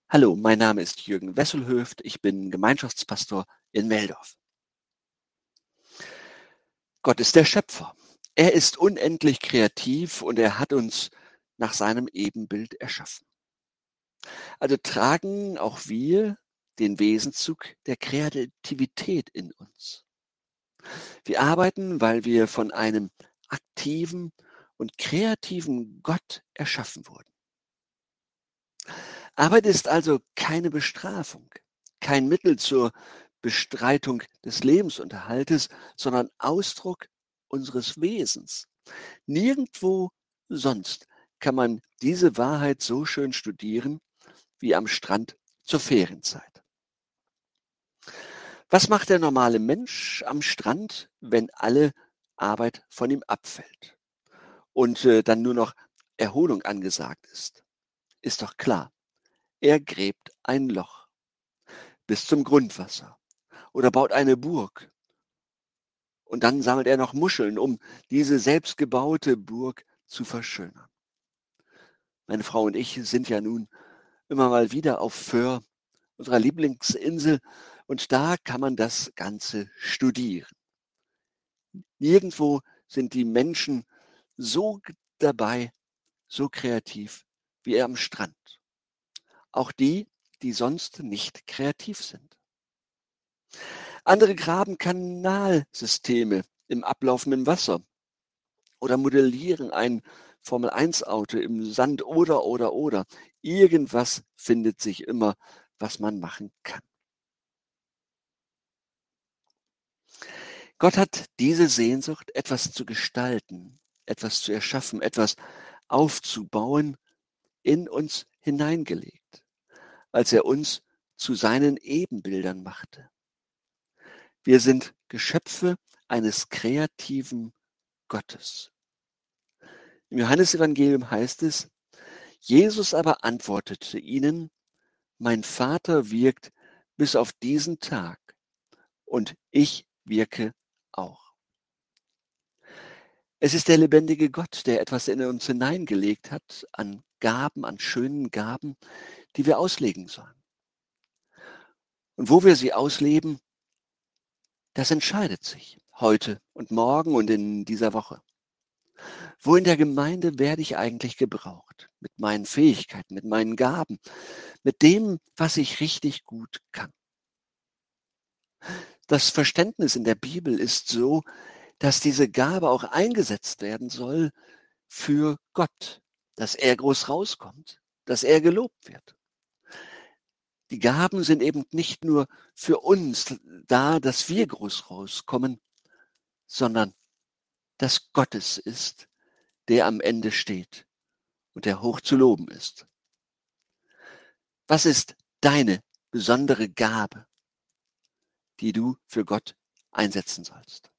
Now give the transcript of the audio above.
Hallo, mein Name ist Jürgen Wesselhöft. Ich bin Gemeinschaftspastor in Meldorf. Gott ist der Schöpfer. Er ist unendlich kreativ und er hat uns nach seinem Ebenbild erschaffen. Also tragen auch wir den Wesenszug der Kreativität in uns. Wir arbeiten, weil wir von einem aktiven und kreativen Gott erschaffen wurden. Arbeit ist also keine Bestrafung, kein Mittel zur Bestreitung des Lebensunterhaltes, sondern Ausdruck unseres Wesens. Nirgendwo sonst kann man diese Wahrheit so schön studieren wie am Strand zur Ferienzeit. Was macht der normale Mensch am Strand, wenn alle Arbeit von ihm abfällt und dann nur noch Erholung angesagt ist? Ist doch klar, er gräbt ein Loch bis zum Grundwasser oder baut eine Burg. Und dann sammelt er noch Muscheln, um diese selbstgebaute Burg zu verschönern. Meine Frau und ich sind ja nun immer mal wieder auf Föhr, unserer Lieblingsinsel, und da kann man das Ganze studieren. Nirgendwo sind die Menschen so dabei, so kreativ wie er am Strand. Auch die, die sonst nicht kreativ sind. Andere graben Kanalsysteme im ablaufenden Wasser oder modellieren ein Formel-1-Auto im Sand oder. Irgendwas findet sich immer, was man machen kann. Gott hat diese Sehnsucht, etwas zu gestalten, etwas zu erschaffen, etwas aufzubauen, in uns hineingelegt, als er uns zu seinen Ebenbildern machte. Wir sind Geschöpfe eines kreativen Gottes. Im Johannesevangelium heißt es, Jesus aber antwortete ihnen, mein Vater wirkt bis auf diesen Tag und ich wirke auch. Es ist der lebendige Gott, der etwas in uns hineingelegt hat an Gaben, an schönen Gaben, die wir auslegen sollen. Und wo wir sie ausleben, das entscheidet sich heute und morgen und in dieser Woche. Wo in der Gemeinde werde ich eigentlich gebraucht? Mit meinen Fähigkeiten, mit meinen Gaben, mit dem, was ich richtig gut kann. Das Verständnis in der Bibel ist so, dass diese Gabe auch eingesetzt werden soll für Gott, dass er groß rauskommt, dass er gelobt wird. Die Gaben sind eben nicht nur für uns da, dass wir groß rauskommen, sondern dass Gott es ist, der am Ende steht und der hoch zu loben ist. Was ist deine besondere Gabe, die du für Gott einsetzen sollst?